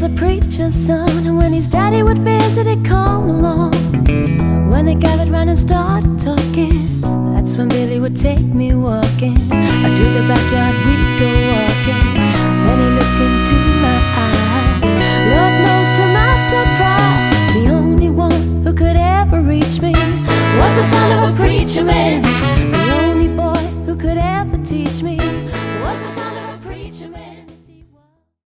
was a preacher's son, and when his daddy would visit, he'd come along. When they gathered round and started talking, that's when Billy would take me walking. Through the backyard we'd go walking. Then he looked into my eyes. Lord knows, to my surprise, the only one who could ever reach me was the son of a preacher man.